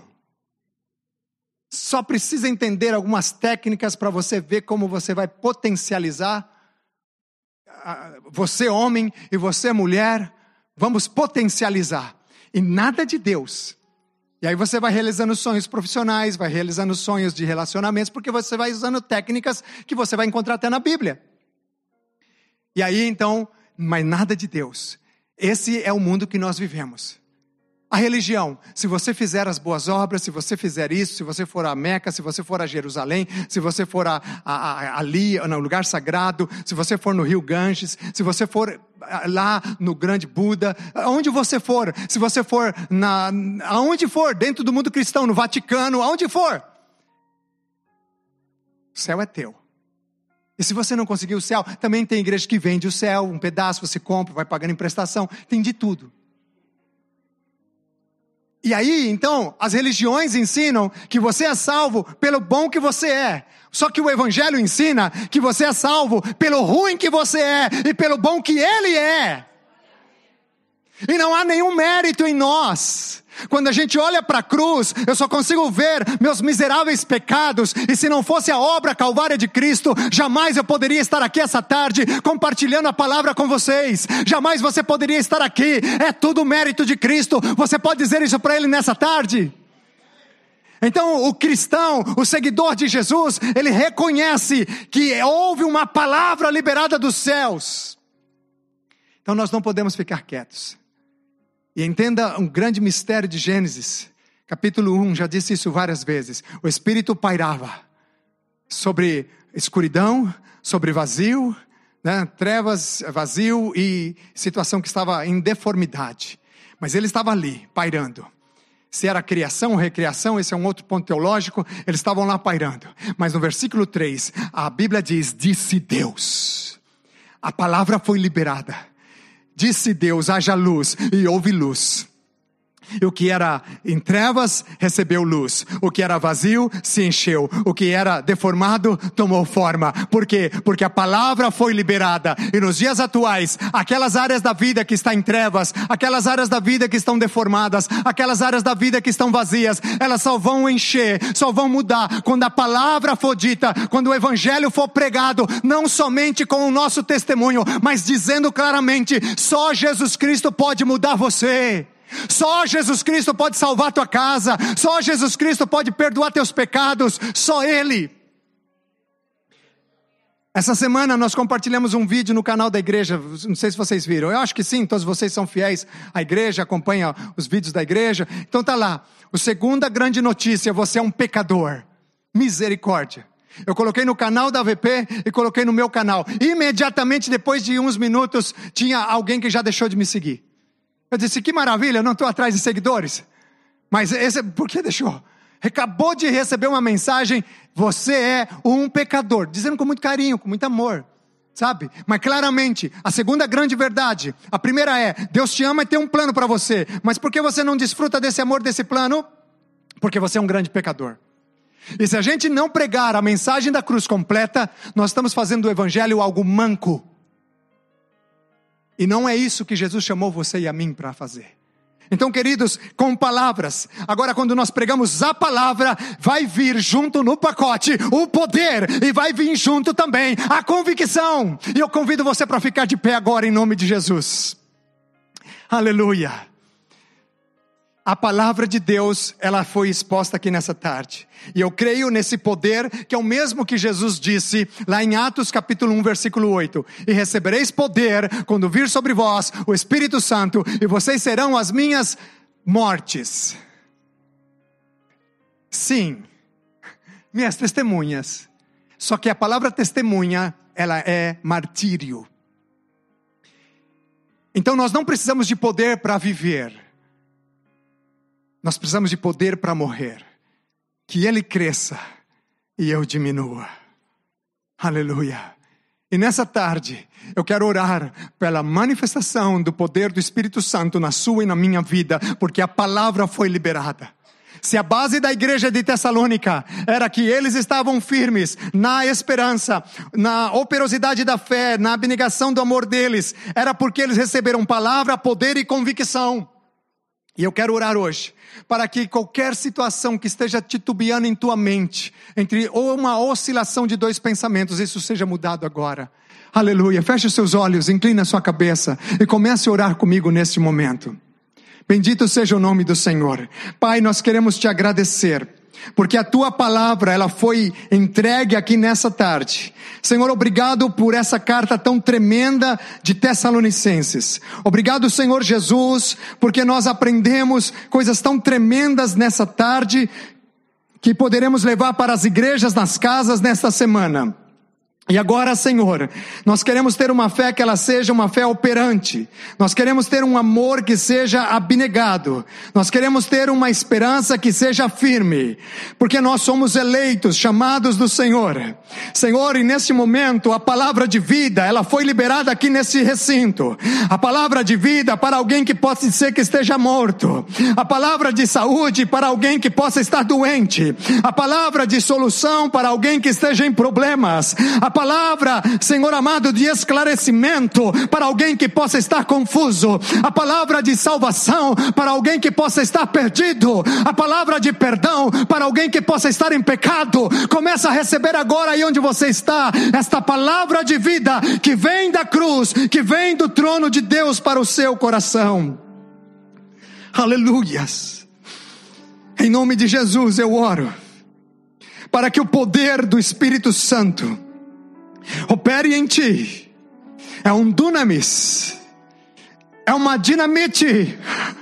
Só precisa entender algumas técnicas para você ver como você vai potencializar. Você homem e você mulher, vamos potencializar. E nada de Deus. E aí você vai realizando sonhos profissionais, vai realizando sonhos de relacionamentos, porque você vai usando técnicas que você vai encontrar até na Bíblia. E aí então, mas nada de Deus. Esse é o mundo que nós vivemos. A religião, se você fizer as boas obras, se você fizer isso, se você for a Meca, se você for a Jerusalém, se você for a, a, a, ali no lugar sagrado, se você for no rio Ganges, se você for lá no grande Buda, aonde você for, se você for na, aonde for, dentro do mundo cristão, no Vaticano, aonde for, o céu é teu. E se você não conseguir o céu, também tem igreja que vende o céu, um pedaço você compra, vai pagando em prestação, tem de tudo. E aí, então, as religiões ensinam que você é salvo pelo bom que você é. Só que o Evangelho ensina que você é salvo pelo ruim que você é e pelo bom que Ele é. E não há nenhum mérito em nós. Quando a gente olha para a cruz, eu só consigo ver meus miseráveis pecados, e se não fosse a obra calvária de Cristo, jamais eu poderia estar aqui essa tarde, compartilhando a palavra com vocês, jamais você poderia estar aqui, é tudo mérito de Cristo. Você pode dizer isso para Ele nessa tarde? Então o cristão, o seguidor de Jesus, ele reconhece que houve uma palavra liberada dos céus. Então nós não podemos ficar quietos. E entenda um grande mistério de Gênesis, capítulo um, já disse isso várias vezes. O Espírito pairava sobre escuridão, sobre vazio, né? Trevas, vazio e situação que estava em deformidade. Mas ele estava ali, pairando. Se era criação ou recriação, esse é um outro ponto teológico, eles estavam lá pairando. Mas no versículo três, a Bíblia diz: disse Deus. A palavra foi liberada. Disse Deus: haja luz, e houve luz. E o que era em trevas, recebeu luz. O que era vazio, se encheu. O que era deformado, tomou forma. Por quê? Porque a palavra foi liberada. E nos dias atuais, aquelas áreas da vida que estão em trevas, aquelas áreas da vida que estão deformadas, aquelas áreas da vida que estão vazias, elas só vão encher, só vão mudar quando a palavra for dita, quando o evangelho for pregado, não somente com o nosso testemunho, mas dizendo claramente, só Jesus Cristo pode mudar você. Só Jesus Cristo pode salvar tua casa. Só Jesus Cristo pode perdoar teus pecados. Só Ele. Essa semana nós compartilhamos um vídeo no canal da igreja. Não sei se vocês viram. Eu acho que sim, todos vocês são fiéis à igreja, acompanham os vídeos da igreja. Então tá lá. A segunda grande notícia: você é um pecador. Misericórdia. Eu coloquei no canal da A V P e coloquei no meu canal. Imediatamente depois de uns minutos, tinha alguém que já deixou de me seguir. Eu disse, que maravilha, eu não estou atrás de seguidores. Mas esse, por que deixou? Acabou de receber uma mensagem, você é um pecador. Dizendo com muito carinho, com muito amor. Sabe? Mas claramente, a segunda grande verdade. A primeira é, Deus te ama e tem um plano para você. Mas por que você não desfruta desse amor, desse plano? Porque você é um grande pecador. E se a gente não pregar a mensagem da cruz completa, nós estamos fazendo do evangelho algo manco. E não é isso que Jesus chamou você e a mim para fazer. Então, queridos, com palavras. Agora, quando nós pregamos a palavra, vai vir junto no pacote o poder. E vai vir junto também a convicção. E eu convido você para ficar de pé agora em nome de Jesus. Aleluia. A palavra de Deus, ela foi exposta aqui nessa tarde. E eu creio nesse poder, que é o mesmo que Jesus disse, lá em Atos capítulo um, versículo oito. E recebereis poder, quando vir sobre vós o Espírito Santo, e vocês serão as minhas mortes. Sim, minhas testemunhas. Só que a palavra testemunha, ela é martírio. Então nós não precisamos de poder para viver. Nós precisamos de poder para morrer. Que Ele cresça e eu diminua. Aleluia. E nessa tarde, eu quero orar pela manifestação do poder do Espírito Santo na sua e na minha vida, porque a palavra foi liberada. Se a base da igreja de Tessalônica era que eles estavam firmes na esperança, na operosidade da fé, na abnegação do amor deles, era porque eles receberam palavra, poder e convicção. E eu quero orar hoje, para que qualquer situação que esteja titubeando em tua mente, entre ou uma oscilação de dois pensamentos, isso seja mudado agora. Aleluia, feche os seus olhos, inclina a sua cabeça e comece a orar comigo neste momento. Bendito seja o nome do Senhor. Pai, nós queremos te agradecer, porque a tua palavra, ela foi entregue aqui nessa tarde. Senhor, obrigado por essa carta tão tremenda de Tessalonicenses. Obrigado, Senhor Jesus, porque nós aprendemos coisas tão tremendas nessa tarde, que poderemos levar para as igrejas, nas casas, nesta semana. E agora, Senhor, nós queremos ter uma fé que ela seja uma fé operante. Nós queremos ter um amor que seja abnegado. Nós queremos ter uma esperança que seja firme. Porque nós somos eleitos, chamados do Senhor. Senhor, e neste momento, a palavra de vida, ela foi liberada aqui nesse recinto. A palavra de vida para alguém que possa ser que esteja morto. A palavra de saúde para alguém que possa estar doente. A palavra de solução para alguém que esteja em problemas. A palavra, Senhor amado, de esclarecimento para alguém que possa estar confuso. A palavra de salvação para alguém que possa estar perdido. A palavra de perdão para alguém que possa estar em pecado. Começa a receber agora aí onde você está, esta palavra de vida que vem da cruz, que vem do trono de Deus para o seu coração. Aleluias. Em nome de Jesus eu oro para que o poder do Espírito Santo opere em ti. É um dunamis, é uma dinamite.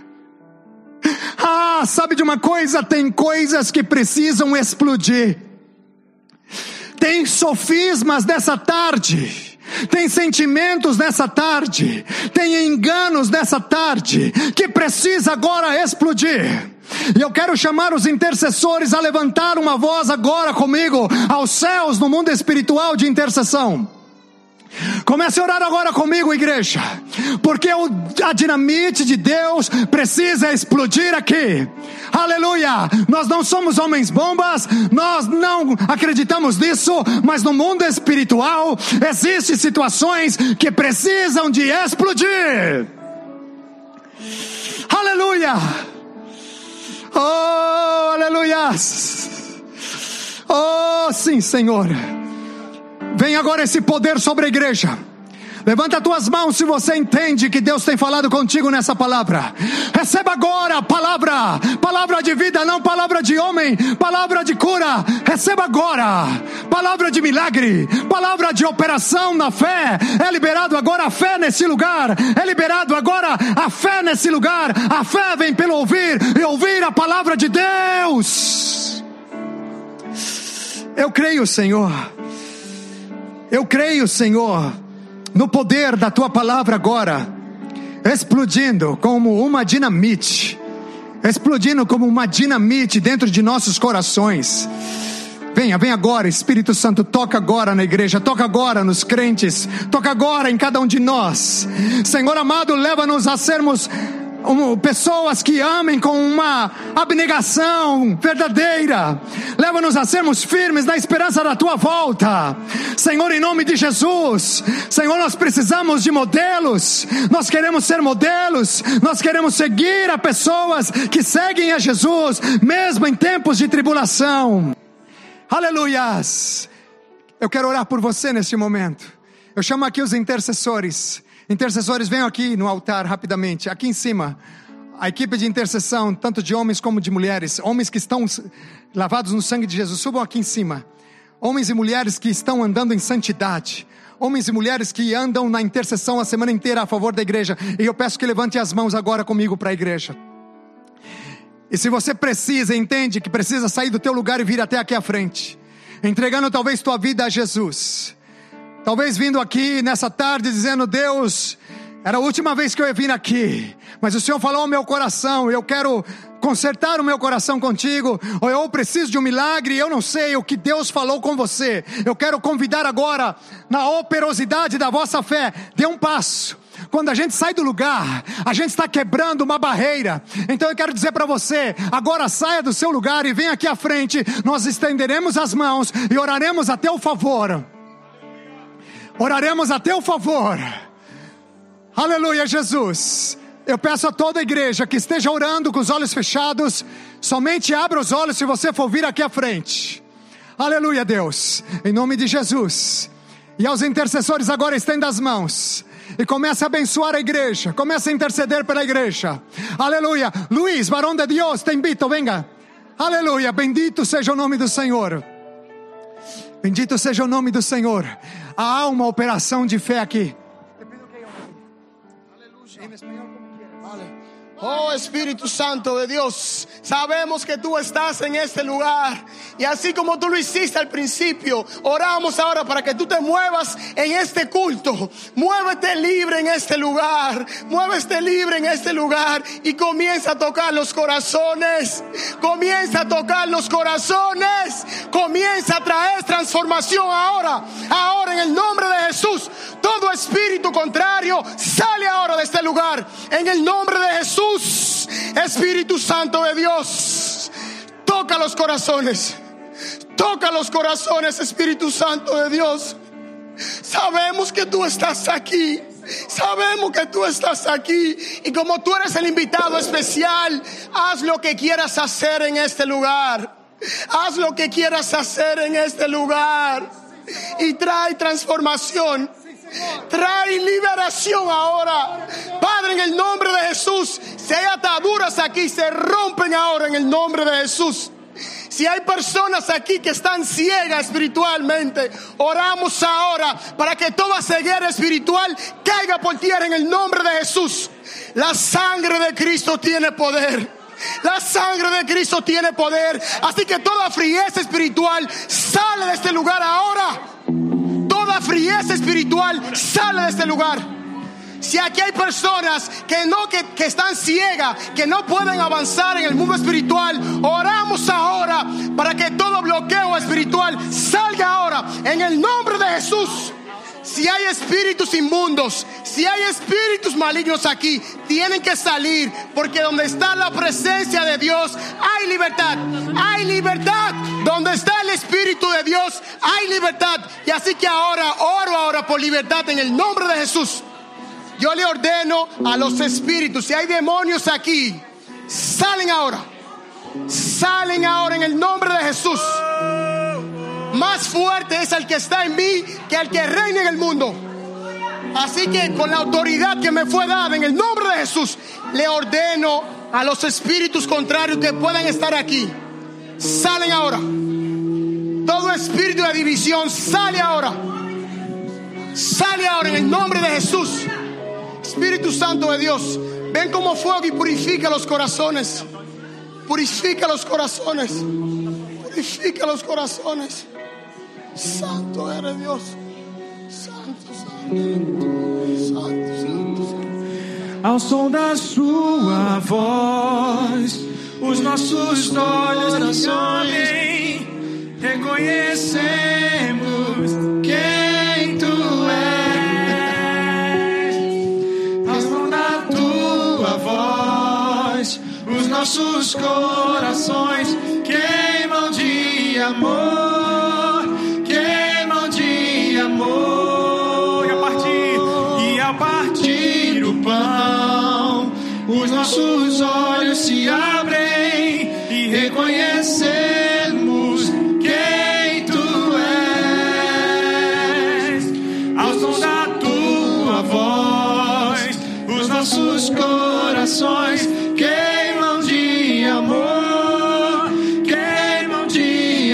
Ah, sabe de uma coisa? Tem coisas que precisam explodir. Tem sofismas nessa tarde, tem sentimentos nessa tarde, tem enganos nessa tarde, que precisa agora explodir. E eu quero chamar os intercessores a levantar uma voz agora comigo aos céus no mundo espiritual de intercessão. Comece a orar agora comigo, igreja, porque a dinamite de Deus precisa explodir aqui. Aleluia. Nós não somos homens bombas, nós não acreditamos nisso, mas no mundo espiritual existem situações que precisam de explodir. Aleluia. Oh, aleluia. Oh, sim, Senhor. Vem agora esse poder sobre a igreja. Levanta as tuas mãos se você entende que Deus tem falado contigo nessa palavra. Receba agora a palavra, palavra de vida, não palavra de homem, palavra de cura. Receba agora, palavra de milagre, palavra de operação na fé. É liberado agora a fé nesse lugar. É liberado agora a fé nesse lugar. A fé vem pelo ouvir e ouvir a palavra de Deus. Eu creio, Senhor. Eu creio, Senhor, no poder da Tua palavra agora, explodindo como uma dinamite, explodindo como uma dinamite dentro de nossos corações. Venha, vem agora, Espírito Santo, toca agora na igreja, toca agora nos crentes, toca agora em cada um de nós. Senhor amado, leva-nos a sermos Um, pessoas que amem com uma abnegação verdadeira. Leva-nos a sermos firmes na esperança da Tua volta, Senhor, em nome de Jesus. Senhor, nós precisamos de modelos. Nós queremos ser modelos. Nós queremos seguir a pessoas que seguem a Jesus, mesmo em tempos de tribulação. Aleluias. Eu quero orar por você neste momento. Eu chamo aqui os intercessores. Intercessores, venham aqui no altar rapidamente. Aqui em cima, a equipe de intercessão, tanto de homens como de mulheres. Homens que estão lavados no sangue de Jesus, subam aqui em cima. Homens e mulheres que estão andando em santidade. Homens e mulheres que andam na intercessão a semana inteira a favor da igreja. E eu peço que levante as mãos agora comigo para a igreja. E se você precisa, entende que precisa sair do teu lugar e vir até aqui à frente, entregando talvez tua vida a Jesus. Talvez vindo aqui nessa tarde dizendo: Deus, era a última vez que eu ia vir aqui, mas o Senhor falou ao meu coração, eu quero consertar o meu coração contigo, ou eu preciso de um milagre, eu não sei o que Deus falou com você. Eu quero convidar agora, na operosidade da vossa fé, dê um passo. Quando a gente sai do lugar, a gente está quebrando uma barreira. Então eu quero dizer para você, agora saia do seu lugar e venha aqui à frente. Nós estenderemos as mãos e oraremos a teu favor. Oraremos a teu favor. Aleluia, Jesus. Eu peço a toda a igreja que esteja orando com os olhos fechados, somente abra os olhos se você for vir aqui à frente. Aleluia, Deus, em nome de Jesus. E aos intercessores agora estenda as mãos e comece a abençoar a igreja, comece a interceder pela igreja. Aleluia. Luiz, varão de Deus, te invito, venga. Aleluia, bendito seja o nome do Senhor. Bendito seja o nome do Senhor. Há uma operação de fé aqui. Oh Espíritu Santo de Dios, sabemos que tú estás en este lugar, y así como tú lo hiciste al principio, oramos ahora para que tú te muevas en este culto. Muévete libre en este lugar, muévete libre en este lugar y comienza a tocar los corazones, comienza a tocar los corazones, comienza a traer transformación ahora, ahora en el nombre de Jesús. Todo espíritu contrario sale ahora de este lugar, en el nombre de Jesús. Espíritu Santo de Dios, toca los corazones, toca los corazones, Espíritu Santo de Dios. Sabemos que tú estás aquí, sabemos que tú estás aquí, y como tú eres el invitado especial, haz lo que quieras hacer en este lugar, haz lo que quieras hacer en este lugar, y trae transformación. Trae liberación ahora, Padre, en el nombre de Jesús. Si hay ataduras aquí, se rompen ahora en el nombre de Jesús. Si hay personas aquí que están ciegas espiritualmente, oramos ahora para que toda ceguera espiritual caiga por tierra en el nombre de Jesús. La sangre de Cristo tiene poder. La sangre de Cristo tiene poder. Así que toda frieza espiritual sale de este lugar ahora. Toda frieza espiritual sale de este lugar. Si aquí hay personas que no que, que están ciegas, que no pueden avanzar en el mundo espiritual, oramos ahora para que todo bloqueo espiritual salga ahora en el nombre de Jesús. Si hay espíritus inmundos, si hay espíritus malignos aquí, tienen que salir, porque donde está la presencia de Dios hay libertad, hay libertad. Donde está el Espíritu de Dios hay libertad. Y así que ahora oro ahora por libertad en el nombre de Jesús. Yo le ordeno a los espíritus, si hay demonios aquí, salen ahora, salen ahora en el nombre de Jesús. Más fuerte es el que está en mí que el que reina en el mundo. Así que con la autoridad que me fue dada en el nombre de Jesús, le ordeno a los espíritus contrarios que puedan estar aquí, salen ahora. Todo espíritu de división sale ahora, sale ahora en el nombre de Jesús. Espíritu Santo de Dios, ven como fuego y purifica los corazones, purifica los corazones, purifica los corazones. Santo eres Dios, santo, santo, santo, santo, santo. Ao som da sua voz, os nossos olhos se abrem, reconhecemos quem tu és. Ao som da tua voz, os nossos corações queimam de amor, queimam de amor. E a partir, e a partir o pão, os nossos olhos se abrem e reconhecemos quem tu és. Ao som da tua voz, os nossos corações queimam de amor, queimam de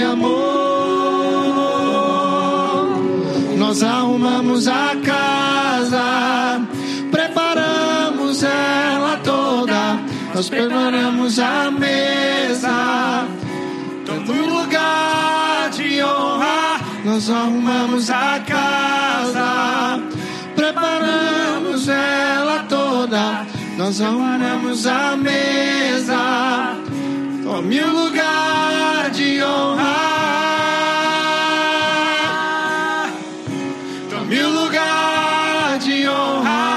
amor. Nós arrumamos a casa, preparamos ela toda, nós preparamos a mesa, todo lugar de honra. Nós arrumamos a casa, preparamos ela toda, nós arrumamos a mesa, tome o lugar de honra. Tome o lugar de honra.